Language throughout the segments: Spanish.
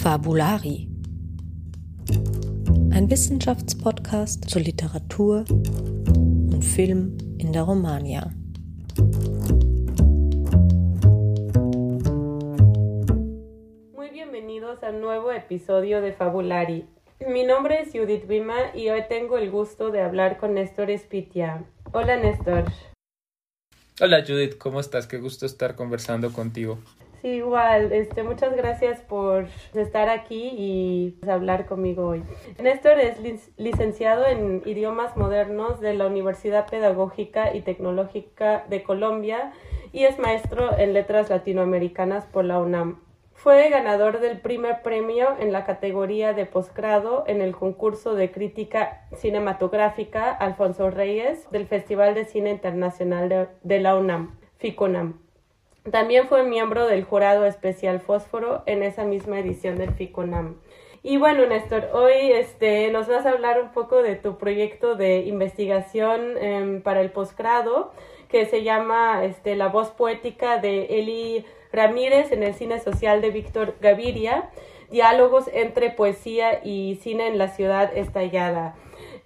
Fabulari. Ein Wissenschaftspodcast zur Literatur und Film in der Romagna. Muy bienvenidos a un nuevo episodio de Fabulari. Mi nombre es Judith Bima y hoy tengo el gusto de hablar con Néstor Espitia. Hola Néstor. Hola Judith, ¿cómo estás? Qué gusto estar conversando contigo. Sí, igual, muchas gracias por estar aquí y hablar conmigo hoy. Néstor es licenciado en Idiomas Modernos de la Universidad Pedagógica y Tecnológica de Colombia y es maestro en Letras Latinoamericanas por la UNAM. Fue ganador del primer premio en la categoría de posgrado en el concurso de crítica cinematográfica Alfonso Reyes del Festival de Cine Internacional de la UNAM, FICUNAM. También fue miembro del jurado especial Fósforo en esa misma edición del FICUNAM. Y bueno, Néstor, hoy nos vas a hablar un poco de tu proyecto de investigación para el posgrado, que se llama La voz poética de Eli Ramírez en el cine social de Víctor Gaviria, diálogos entre poesía y cine en la ciudad estallada.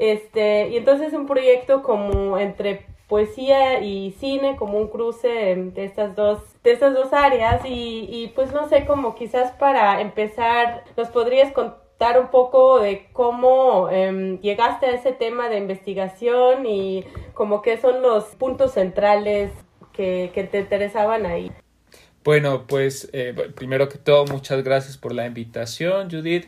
Y entonces un proyecto como entre poesía y cine, como un cruce de estas dos áreas y pues no sé, como quizás para empezar, ¿nos podrías contar un poco de cómo llegaste a ese tema de investigación y como qué son los puntos centrales que te interesaban ahí? Bueno, pues primero que todo, muchas gracias por la invitación, Judith.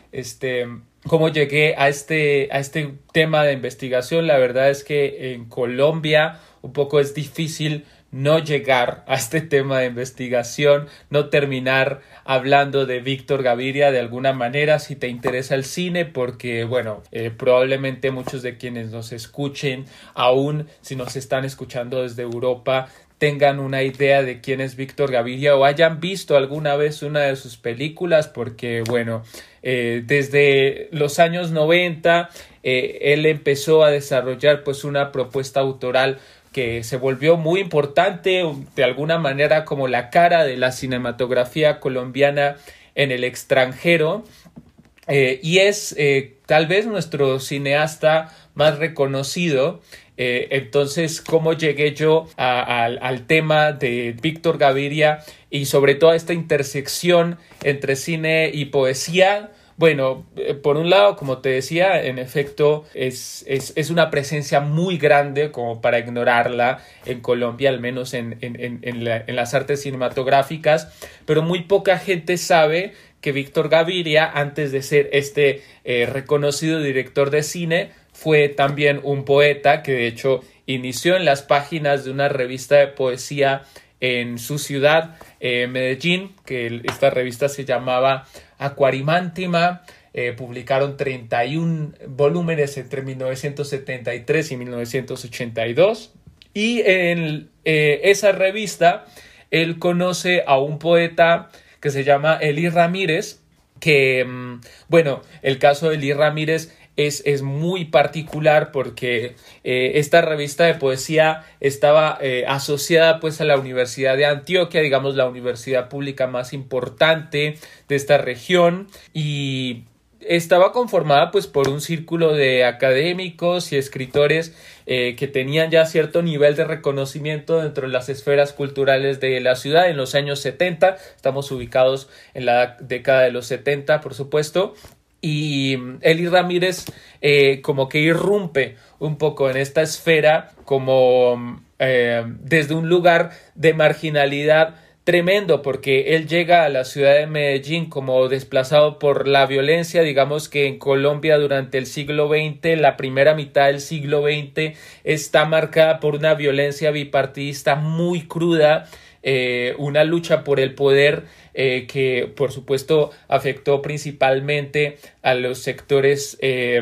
¿Cómo llegué a este tema de investigación? La verdad es que en Colombia un poco es difícil no llegar a este tema de investigación, no terminar hablando de Víctor Gaviria de alguna manera si te interesa el cine, porque bueno, probablemente muchos de quienes nos escuchen, aún si nos están escuchando desde Europa, tengan una idea de quién es Víctor Gaviria o hayan visto alguna vez una de sus películas, porque bueno, desde los años 90 él empezó a desarrollar pues una propuesta autoral que se volvió muy importante, de alguna manera como la cara de la cinematografía colombiana en el extranjero, y es tal vez nuestro cineasta más reconocido. Entonces, ¿cómo llegué yo al tema de Víctor Gaviria y sobre todo a esta intersección entre cine y poesía? Bueno, por un lado, como te decía, en efecto es una presencia muy grande como para ignorarla en Colombia, al menos en las artes cinematográficas, pero muy poca gente sabe que Víctor Gaviria, antes de ser reconocido director de cine, fue también un poeta que de hecho inició en las páginas de una revista de poesía en su ciudad, Medellín, que esta revista se llamaba Aquarimántima. Publicaron 31 volúmenes entre 1973 y 1982 y en esa revista él conoce a un poeta que se llama Eli Ramírez, que bueno, el caso de Eli Ramírez es muy particular porque esta revista de poesía estaba asociada pues a la Universidad de Antioquia, digamos la universidad pública más importante de esta región, y estaba conformada pues por un círculo de académicos y escritores que tenían ya cierto nivel de reconocimiento dentro de las esferas culturales de la ciudad en los años 70, estamos ubicados en la década de los 70 por supuesto. Y Eli Ramírez como que irrumpe un poco en esta esfera como desde un lugar de marginalidad tremendo, porque él llega a la ciudad de Medellín como desplazado por la violencia. Digamos que en Colombia durante el siglo XX, la primera mitad del siglo XX está marcada por una violencia bipartidista muy cruda, una lucha por el poder que por supuesto afectó principalmente a los sectores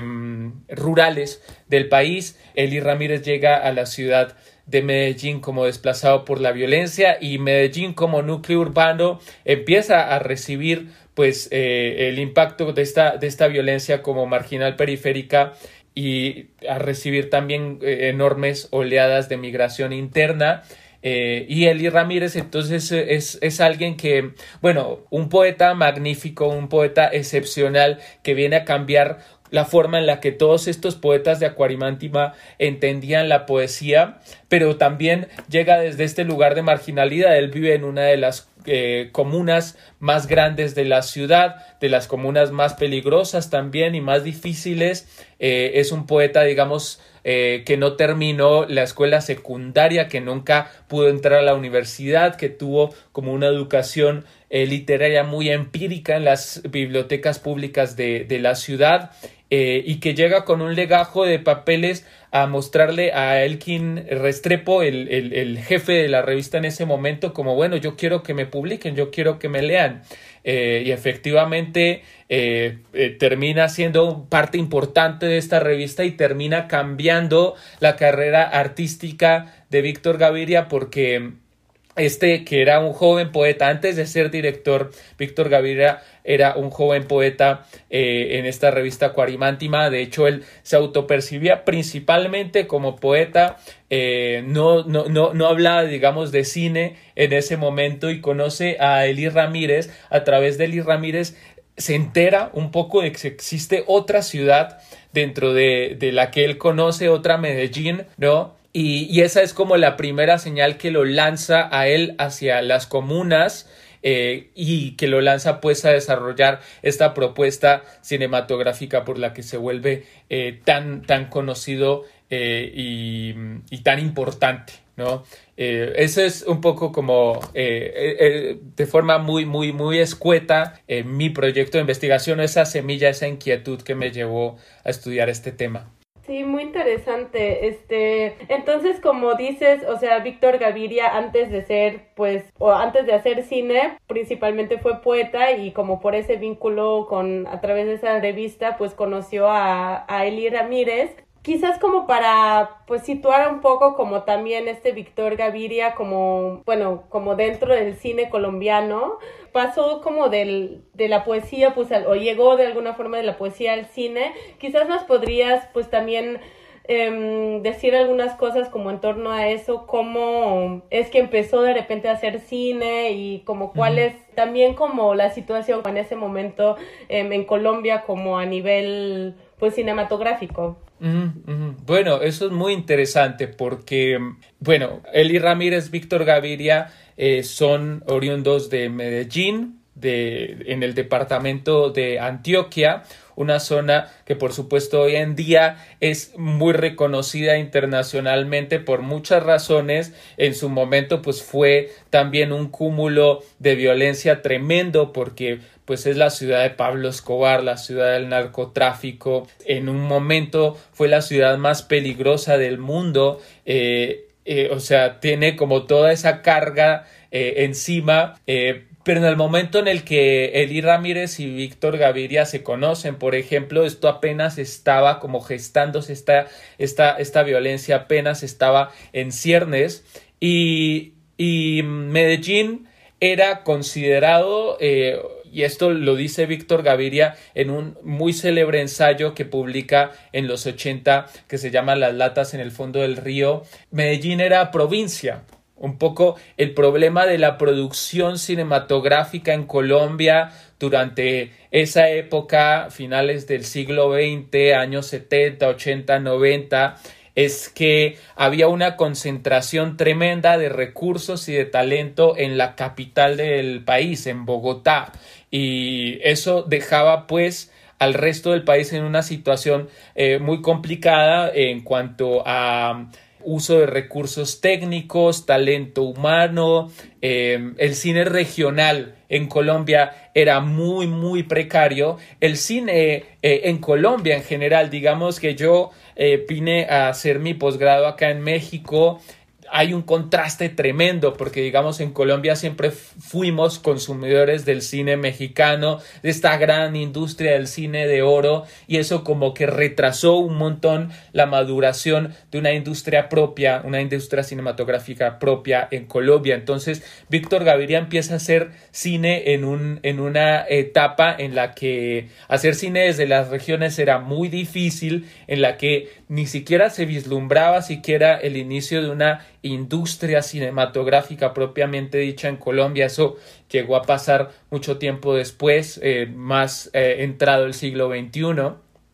rurales del país. Eli Ramírez llega a la ciudad de Medellín como desplazado por la violencia y Medellín como núcleo urbano empieza a recibir pues el impacto de esta violencia como marginal periférica y a recibir también enormes oleadas de migración interna. Y Elí Ramírez entonces es alguien que, bueno, un poeta magnífico, un poeta excepcional que viene a cambiar la forma en la que todos estos poetas de Acuarimantima entendían la poesía, pero también llega desde este lugar de marginalidad. Él vive en una de las comunas más grandes de la ciudad, de las comunas más peligrosas también y más difíciles. Es un poeta, digamos, que no terminó la escuela secundaria, que nunca pudo entrar a la universidad, que tuvo como una educación literaria muy empírica en las bibliotecas públicas de la ciudad, y que llega con un legajo de papeles a mostrarle a Elkin Restrepo, el jefe de la revista en ese momento, como bueno, yo quiero que me publiquen, yo quiero que me lean. Y efectivamente termina siendo parte importante de esta revista y termina cambiando la carrera artística de Víctor Gaviria, porque que era un joven poeta, antes de ser director, Víctor Gaviria era un joven poeta en esta revista Acuarimantima. De hecho, él se autopercibía principalmente como poeta, no hablaba, digamos, de cine en ese momento, y conoce a Elí Ramírez. A través de Elí Ramírez se entera un poco de que existe otra ciudad dentro de la que él conoce, otra Medellín, ¿no? Y esa es como la primera señal que lo lanza a él hacia las comunas, y que lo lanza pues a desarrollar esta propuesta cinematográfica por la que se vuelve tan conocido y tan importante, ¿no? Eso es un poco como de forma muy escueta mi proyecto de investigación, esa semilla, esa inquietud que me llevó a estudiar este tema. Sí, muy interesante. Entonces, como dices, o sea, Víctor Gaviria antes de hacer cine, principalmente fue poeta, y como por ese vínculo a través de esa revista, pues conoció a Elí Ramírez. Quizás como para pues situar un poco como también Víctor Gaviria como dentro del cine colombiano, pasó como de la poesía pues o llegó de alguna forma de la poesía al cine. Quizás nos podrías pues también decir algunas cosas como en torno a eso, cómo es que empezó de repente a hacer cine y como cuál es también como la situación en ese momento en Colombia como a nivel pues cinematográfico. Bueno, eso es muy interesante porque, bueno, Elí Ramírez, Víctor Gaviria son oriundos de Medellín, en el departamento de Antioquia, una zona que por supuesto hoy en día es muy reconocida internacionalmente por muchas razones. En su momento pues fue también un cúmulo de violencia tremendo, porque pues es la ciudad de Pablo Escobar, la ciudad del narcotráfico. En un momento fue la ciudad más peligrosa del mundo, o sea, tiene como toda esa carga encima, pero en el momento en el que Elí Ramírez y Víctor Gaviria se conocen, por ejemplo, esto apenas estaba como gestándose, esta violencia apenas estaba en ciernes, y Medellín era considerado, y esto lo dice Víctor Gaviria en un muy célebre ensayo que publica en los 80, que se llama Las latas en el fondo del río, Medellín era provincia. Un poco el problema de la producción cinematográfica en Colombia durante esa época, finales del siglo XX, años 70, 80, 90, es que había una concentración tremenda de recursos y de talento en la capital del país, en Bogotá, y eso dejaba pues al resto del país en una situación muy complicada en cuanto a uso de recursos técnicos, talento humano. El cine regional en Colombia era muy precario. El cine en Colombia en general, digamos que yo vine a hacer mi posgrado acá en México. Hay un contraste tremendo porque, digamos, en Colombia siempre fuimos consumidores del cine mexicano, de esta gran industria del cine de oro, y eso como que retrasó un montón la maduración de una industria propia, una industria cinematográfica propia en Colombia. Entonces, Víctor Gaviria empieza a hacer cine en una etapa en la que hacer cine desde las regiones era muy difícil, en la que ni siquiera se vislumbraba siquiera el inicio de una industria cinematográfica propiamente dicha en Colombia. Eso llegó a pasar mucho tiempo después, más entrado el siglo XXI.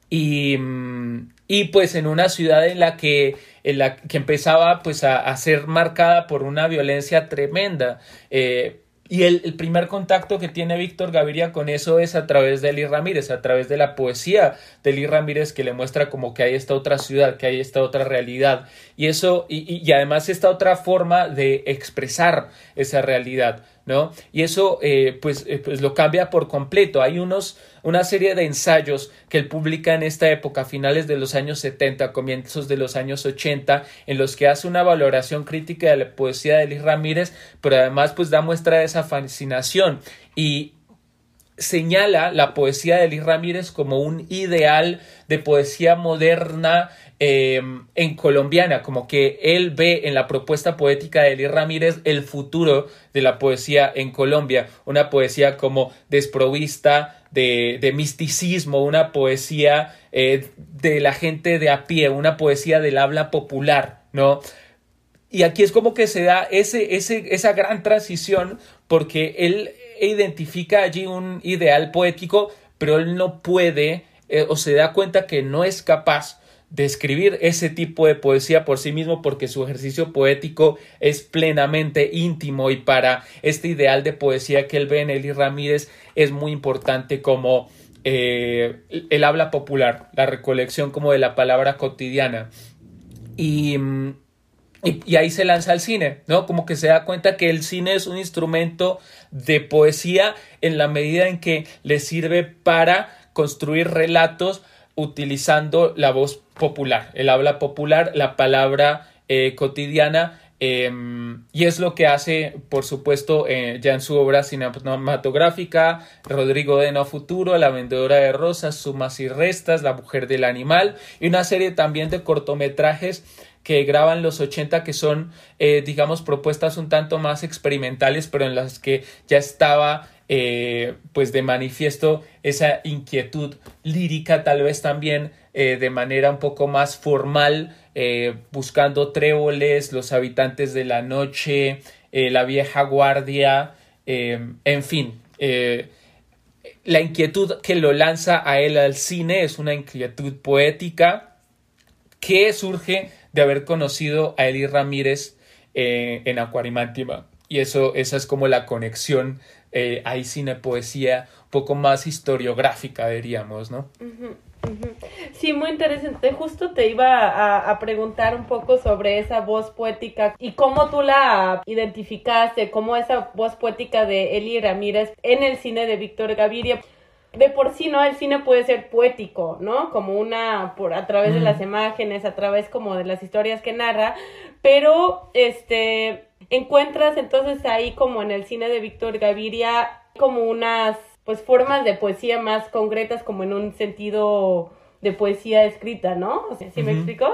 Y pues en una ciudad en la que empezaba pues a ser marcada por una violencia tremenda. Y el primer contacto que tiene Víctor Gaviria con eso es a través de Elí Ramírez, a través de la poesía de Elí Ramírez, que le muestra como que hay esta otra ciudad, que hay esta otra realidad. Y eso, y además esta otra forma de expresar esa realidad, ¿no? Y eso pues lo cambia por completo. Hay una serie de ensayos que él publica en esta época, finales de los años 70, comienzos de los años 80, en los que hace una valoración crítica de la poesía de Elí Ramírez, pero además pues da muestra de esa fascinación y señala la poesía de Elí Ramírez como un ideal de poesía moderna en colombiana, como que él ve en la propuesta poética de Elí Ramírez el futuro de la poesía en Colombia, una poesía como desprovista de misticismo, una poesía de la gente de a pie, una poesía del habla popular, ¿no? Y aquí es como que se da esa gran transición, porque él identifica allí un ideal poético, pero él no puede o se da cuenta que no es capaz de escribir ese tipo de poesía por sí mismo, porque su ejercicio poético es plenamente íntimo, y para este ideal de poesía que él ve en Elí Ramírez es muy importante como el habla popular, la recolección como de la palabra cotidiana. Y ahí se lanza al cine, ¿no? Como que se da cuenta que el cine es un instrumento de poesía en la medida en que le sirve para construir relatos utilizando la voz popular, el habla popular, la palabra cotidiana, y es lo que hace, por supuesto, ya en su obra cinematográfica, Rodrigo de No Futuro, La vendedora de rosas, Sumas y restas, La mujer del animal, y una serie también de cortometrajes que graban los 80, que son, digamos, propuestas un tanto más experimentales, pero en las que ya estaba pues de manifiesto esa inquietud lírica, tal vez también de manera un poco más formal, buscando tréboles, Los habitantes de la noche, La vieja guardia, en fin. La inquietud que lo lanza a él al cine es una inquietud poética que surge de haber conocido a Elí Ramírez en Acuarimántima. Y esa es como la conexión, hay cine-poesía un poco más historiográfica, diríamos, ¿no? Uh-huh, uh-huh. Sí, muy interesante. Justo te iba a preguntar un poco sobre esa voz poética y cómo tú la identificaste, cómo esa voz poética de Elí Ramírez en el cine de Víctor Gaviria. De por sí, ¿no? El cine puede ser poético, ¿no? Como a través de las imágenes, a través como de las historias que narra, pero encuentras entonces ahí como en el cine de Víctor Gaviria como unas pues formas de poesía más concretas, como en un sentido de poesía escrita, ¿no? O sea, ¿sí me explico?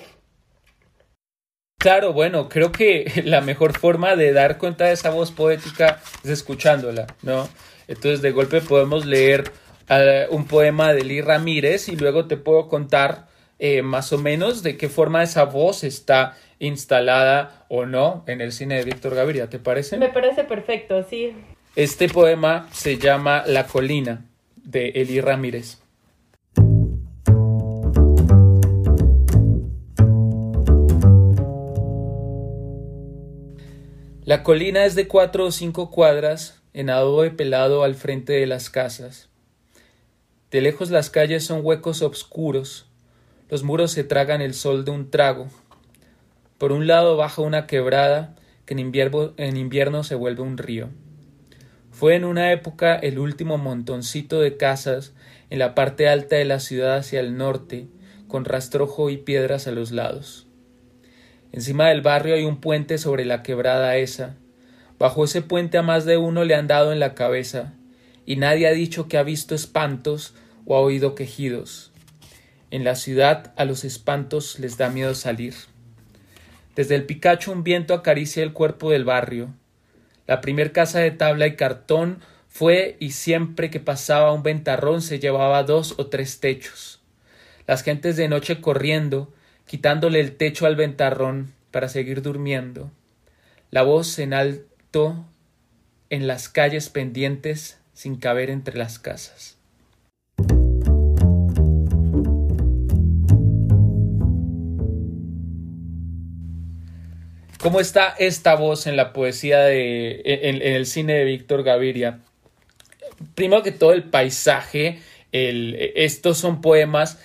Claro, bueno, creo que la mejor forma de dar cuenta de esa voz poética es escuchándola, ¿no? Entonces de golpe podemos leer un poema de Elí Ramírez y luego te puedo contar más o menos de qué forma esa voz está instalada o no en el cine de Víctor Gaviria, ¿te parece? Me parece perfecto, sí. Este poema se llama La colina, de Elí Ramírez. La colina es de 4 o 5 cuadras, en adobe pelado al frente de las casas. De lejos las calles son huecos oscuros, los muros se tragan el sol de un trago. Por un lado baja una quebrada que en invierno se vuelve un río. Fue en una época el último montoncito de casas en la parte alta de la ciudad hacia el norte, con rastrojo y piedras a los lados. Encima del barrio hay un puente sobre la quebrada esa. Bajo ese puente a más de uno le han dado en la cabeza, y nadie ha dicho que ha visto espantos o ha oído quejidos. En la ciudad a los espantos les da miedo salir. Desde el Picacho un viento acaricia el cuerpo del barrio. La primer casa de tabla y cartón fue y siempre que pasaba un ventarrón se llevaba 2 o 3 techos. Las gentes de noche corriendo, quitándole el techo al ventarrón, para seguir durmiendo. La voz en alto en las calles pendientes sin caber entre las casas. ¿Cómo está esta voz en la poesía en el cine de Víctor Gaviria? Primero que todo, el paisaje. Estos son poemas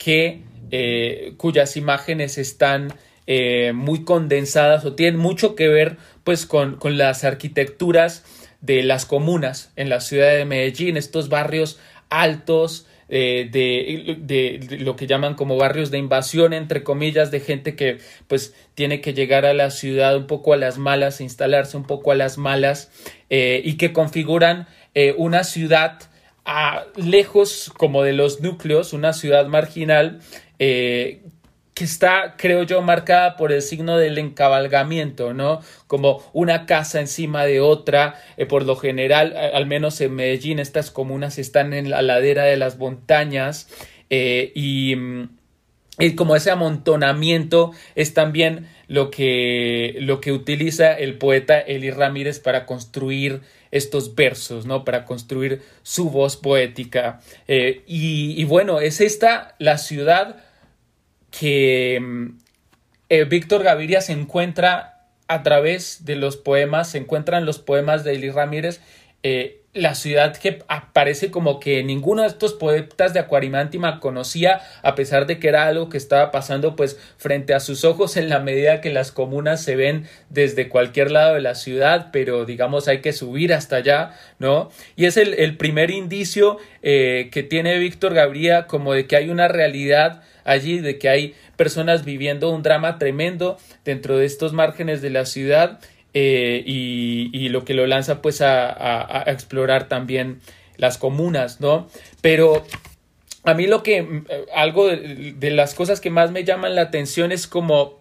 cuyas imágenes están muy condensadas o tienen mucho que ver pues con las arquitecturas de las comunas en la ciudad de Medellín, estos barrios altos, de lo que llaman como barrios de invasión, entre comillas, de gente que pues tiene que llegar a la ciudad un poco a las malas, instalarse un poco a las malas, y que configuran una ciudad lejos como de los núcleos, una ciudad marginal, que está, creo yo, marcada por el signo del encabalgamiento, ¿no? Como una casa encima de otra. Por lo general, al menos en Medellín, estas comunas están en la ladera de las montañas, y como ese amontonamiento es también lo que utiliza el poeta Elí Ramírez para construir estos versos, ¿no? Para construir su voz poética. Y bueno, es esta la ciudad que Víctor Gaviria se encuentra a través de los poemas, se encuentran los poemas de Elí Ramírez, la ciudad que aparece como que ninguno de estos poetas de Acuarimántima conocía, a pesar de que era algo que estaba pasando pues frente a sus ojos en la medida que las comunas se ven desde cualquier lado de la ciudad, pero digamos hay que subir hasta allá, ¿no? Y es el primer indicio que tiene Víctor Gaviria como de que hay una realidad allí, de que hay personas viviendo un drama tremendo dentro de estos márgenes de la ciudad, y lo que lo lanza pues a explorar también las comunas, ¿no? Pero a mí algo de las cosas que más me llaman la atención es como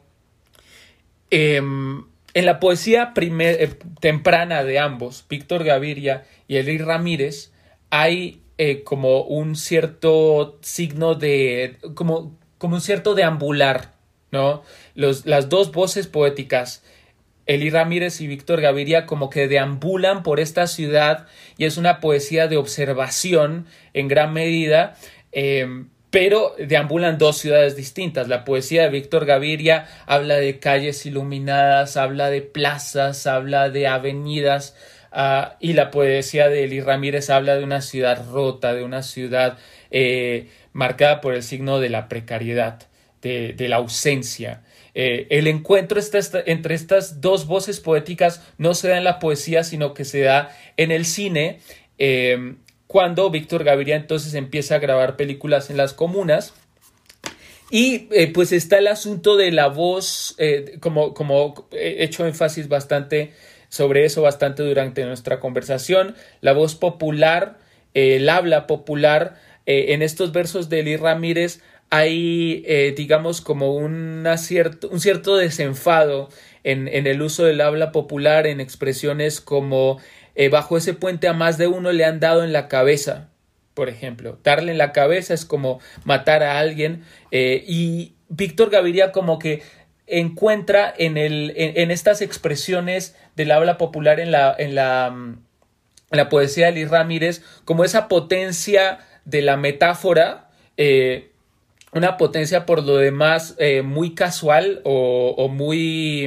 en la poesía temprana de ambos, Víctor Gaviria y Elí Ramírez, hay como un cierto signo de como un cierto deambular, ¿no? Las dos voces poéticas, Elí Ramírez y Víctor Gaviria, como que deambulan por esta ciudad, y es una poesía de observación en gran medida, pero deambulan dos ciudades distintas. La poesía de Víctor Gaviria habla de calles iluminadas, habla de plazas, habla de avenidas, y la poesía de Elí Ramírez habla de una ciudad rota, de una ciudad marcada por el signo de la precariedad, de la ausencia. El encuentro entre estas dos voces poéticas no se da en la poesía, sino que se da en el cine, cuando Víctor Gaviria entonces empieza a grabar películas en las comunas. Y pues está el asunto de la voz, como he hecho énfasis bastante sobre eso bastante durante nuestra conversación, la voz popular, el habla popular. En estos versos de Elí Ramírez hay, digamos, como un cierto desenfado en el uso del habla popular, en expresiones como bajo ese puente a más de uno le han dado en la cabeza, por ejemplo. Darle en la cabeza es como matar a alguien, y Víctor Gaviria como que encuentra en estas expresiones del habla popular en la poesía de Elí Ramírez como esa potencia de la metáfora, una potencia por lo demás muy casual o muy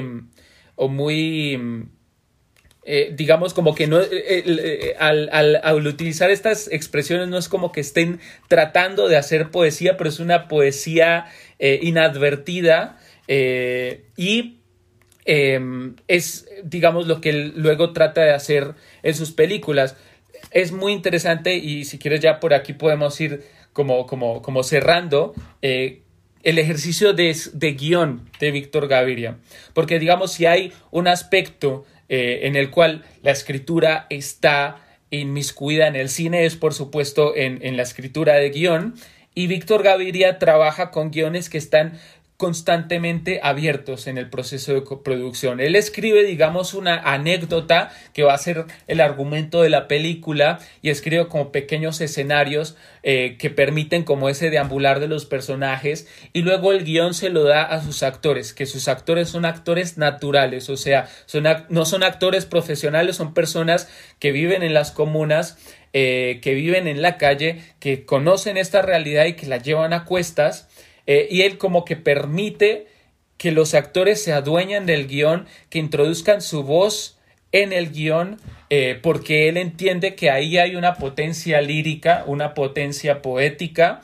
digamos como que no al utilizar estas expresiones no es como que estén tratando de hacer poesía, pero es una poesía inadvertida, y es, digamos, lo que él luego trata de hacer en sus películas. Es muy interesante, y si quieres ya por aquí podemos ir como cerrando el ejercicio de guión de Víctor Gaviria, porque digamos si hay un aspecto en el cual la escritura está inmiscuida en el cine, es por supuesto en la escritura de guión, y Víctor Gaviria trabaja con guiones que están constantemente abiertos en el proceso de producción. Él escribe, digamos, una anécdota que va a ser el argumento de la película y escribe como pequeños escenarios que permiten como ese deambular de los personajes, y luego el guión se lo da a sus actores, que sus actores son actores naturales, o sea, no son actores profesionales, son personas que viven en las comunas, que viven en la calle, que conocen esta realidad y que la llevan a cuestas. Y él como que permite que los actores se adueñen del guión, que introduzcan su voz en el guión, porque él entiende que ahí hay una potencia lírica, una potencia poética,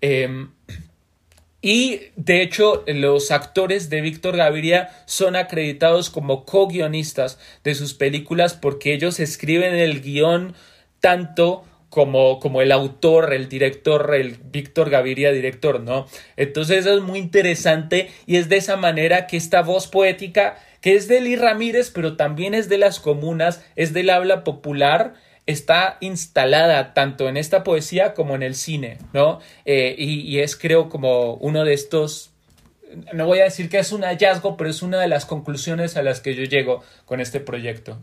y de hecho los actores de Víctor Gaviria son acreditados como co-guionistas de sus películas, porque ellos escriben el guión tanto como el autor, el director, el Víctor Gaviria director, ¿no? Entonces eso es muy interesante, y es de esa manera que esta voz poética, que es de Lee Ramírez, pero también es de las comunas, es del habla popular, está instalada tanto en esta poesía como en el cine, ¿no? Y es, creo, como uno de estos, no voy a decir que es un hallazgo, pero es una de las conclusiones a las que yo llego con este proyecto.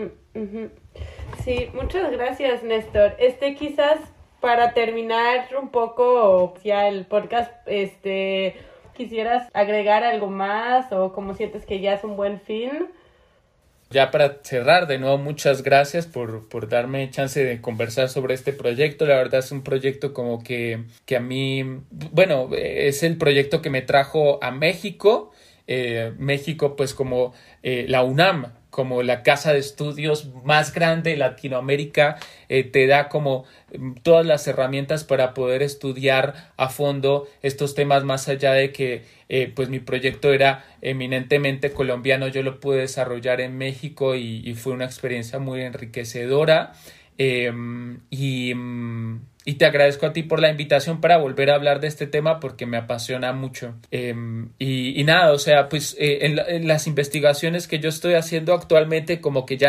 Sí, muchas gracias, Néstor. Quizás para terminar un poco ya el podcast, ¿quisieras agregar algo más o cómo sientes que ya es un buen fin? Ya para cerrar, de nuevo, muchas gracias por darme chance de conversar sobre este proyecto. La verdad es un proyecto como que a mí, bueno, es el proyecto que me trajo a México. México, pues como la UNAM, como la casa de estudios más grande de Latinoamérica, te da como todas las herramientas para poder estudiar a fondo estos temas, más allá de que pues mi proyecto era eminentemente colombiano. Yo lo pude desarrollar en México y fue una experiencia muy enriquecedora. Y te agradezco a ti por la invitación para volver a hablar de este tema, porque me apasiona mucho. Y nada, o sea, pues en las investigaciones que yo estoy haciendo actualmente, como que ya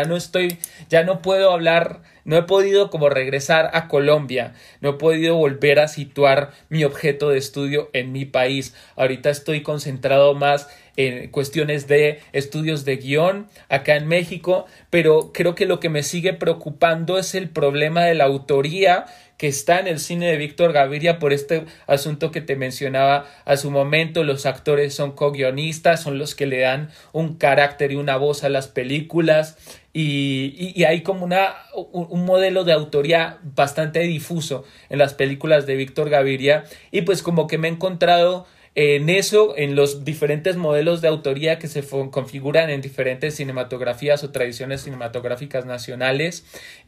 no puedo hablar, no he podido como regresar a Colombia, no he podido volver a situar mi objeto de estudio en mi país. Ahorita estoy concentrado más en cuestiones de estudios de guión acá en México, pero creo que lo que me sigue preocupando es el problema de la autoría que está en el cine de Víctor Gaviria, por este asunto que te mencionaba a su momento. Los actores son co-guionistas, son los que le dan un carácter y una voz a las películas, y hay como un modelo de autoría bastante difuso en las películas de Víctor Gaviria, y pues como que me he encontrado en eso, en los diferentes modelos de autoría que se configuran en diferentes cinematografías o tradiciones cinematográficas nacionales,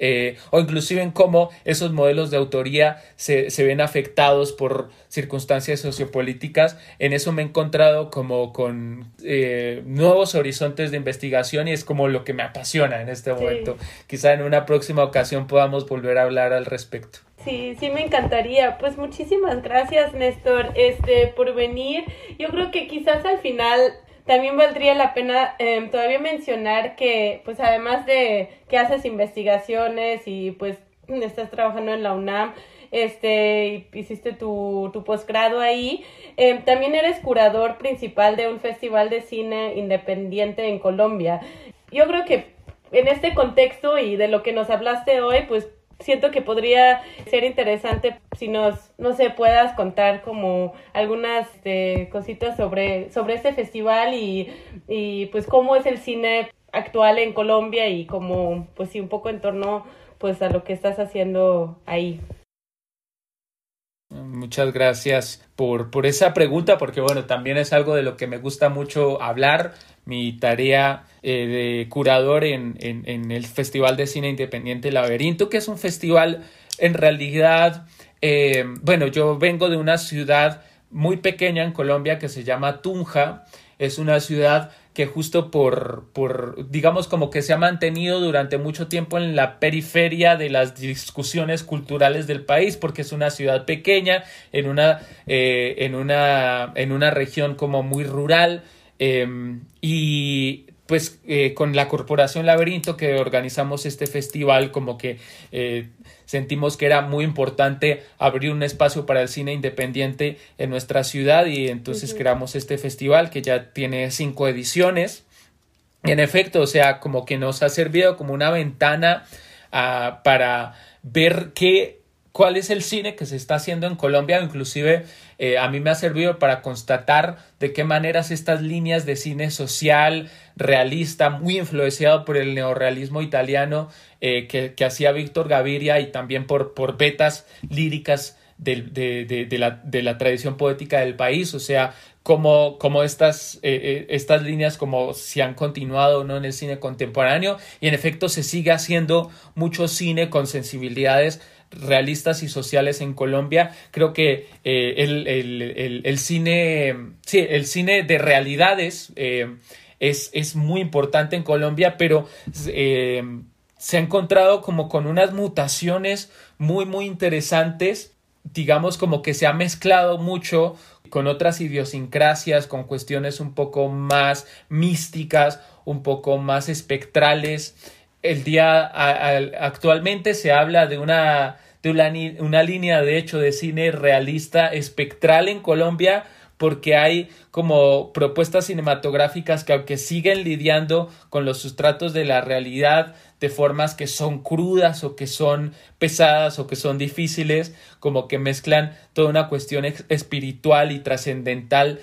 o inclusive en cómo esos modelos de autoría se ven afectados por circunstancias sociopolíticas. En eso me he encontrado como con nuevos horizontes de investigación, y es como lo que me apasiona en este momento. Quizá en una próxima ocasión podamos volver a hablar al respecto. Sí, me encantaría. Pues muchísimas gracias, Néstor, por venir. Yo creo que quizás al final también valdría la pena todavía mencionar que, pues además de que haces investigaciones y pues estás trabajando en la UNAM, hiciste tu posgrado ahí, también eres curador principal de un festival de cine independiente en Colombia. Yo creo que en este contexto y de lo que nos hablaste hoy, pues siento que podría ser interesante si no sé, puedas contar como algunas cositas sobre este festival y pues cómo es el cine actual en Colombia, y como pues sí, un poco en torno pues a lo que estás haciendo ahí. Muchas gracias por esa pregunta, porque bueno, también es algo de lo que me gusta mucho hablar. Mi tarea de curador en el Festival de Cine Independiente Laberinto, que es un festival en realidad, bueno, yo vengo de una ciudad muy pequeña en Colombia que se llama Tunja. Es una ciudad que justo por digamos como que se ha mantenido durante mucho tiempo en la periferia de las discusiones culturales del país, porque es una ciudad pequeña en una región como muy rural, y pues con la Corporación Laberinto, que organizamos este festival, como que sentimos que era muy importante abrir un espacio para el cine independiente en nuestra ciudad, y entonces creamos este festival que ya tiene 5 ediciones. Y en efecto, o sea, como que nos ha servido como una ventana para ver cuál es el cine que se está haciendo en Colombia. Inclusive a mí me ha servido para constatar de qué maneras estas líneas de cine social, realista, muy influenciado por el neorrealismo italiano que hacía Víctor Gaviria, y también por vetas líricas de la tradición poética del país. O sea, como estas líneas como si han continuado o no en el cine contemporáneo, y en efecto se sigue haciendo mucho cine con sensibilidades realistas y sociales en Colombia. Creo que el cine de realidades es muy importante en Colombia, pero se ha encontrado como con unas mutaciones muy, muy interesantes. Digamos, como que se ha mezclado mucho con otras idiosincrasias, con cuestiones un poco más místicas, un poco más espectrales. Actualmente se habla de una línea, de hecho, de cine realista espectral en Colombia, porque hay como propuestas cinematográficas que, aunque siguen lidiando con los sustratos de la realidad de formas que son crudas o que son pesadas o que son difíciles, como que mezclan toda una cuestión espiritual y trascendental,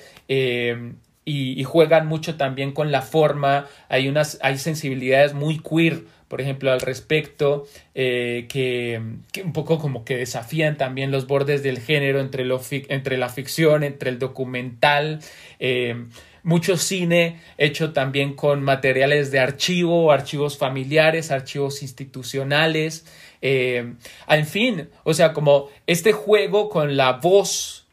y juegan mucho también con la forma. Hay sensibilidades muy queer, por ejemplo, al respecto, que un poco como que desafían también los bordes del género entre la ficción, entre el documental. Mucho cine hecho también con materiales de archivos familiares, archivos institucionales. En fin, o sea, como este juego con la voz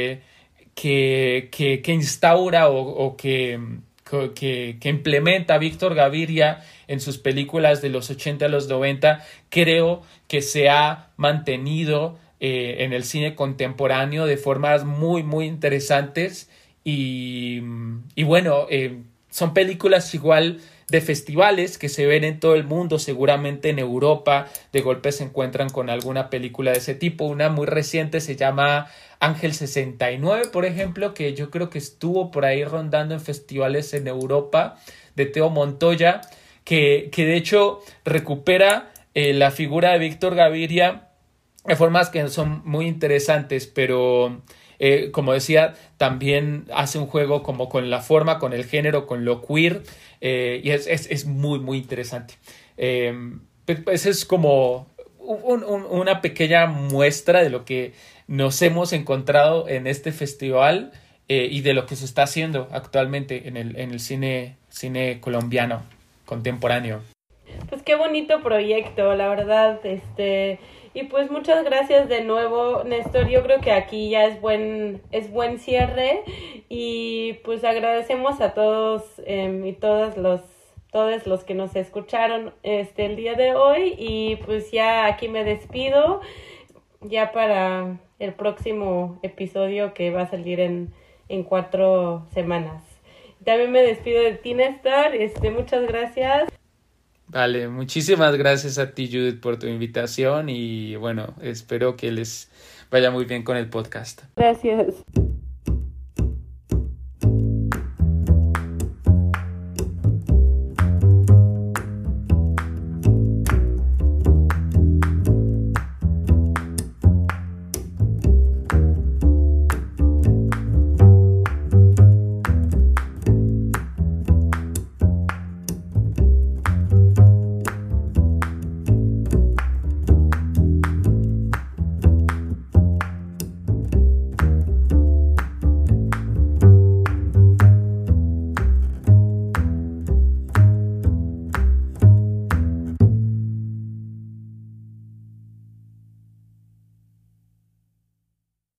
que instaura o que implementa Víctor Gaviria en sus películas de los 80 a los 90, creo que se ha mantenido en el cine contemporáneo de formas muy, muy interesantes. Y bueno, son películas igual de festivales que se ven en todo el mundo. Seguramente en Europa de golpe se encuentran con alguna película de ese tipo. Una muy reciente se llama Ángel 69, por ejemplo, que yo creo que estuvo por ahí rondando en festivales en Europa, de Teo Montoya, que de hecho recupera la figura de Víctor Gaviria de formas que son muy interesantes, pero como decía, también hace un juego como con la forma, con el género, con lo queer, y es muy, muy interesante. Pues es como una pequeña muestra de lo que nos hemos encontrado en este festival, y de lo que se está haciendo actualmente en el cine colombiano contemporáneo. Pues qué bonito proyecto, la verdad, y pues muchas gracias de nuevo, Néstor. Yo creo que aquí ya es buen cierre, y pues agradecemos a todos y todos los que nos escucharon el día de hoy, y pues ya aquí me despido ya para el próximo episodio que va a salir en 4 semanas. También me despido de ti, Néstor. Muchas gracias. Vale, muchísimas gracias a ti, Judith, por tu invitación, y bueno, espero que les vaya muy bien con el podcast. Gracias.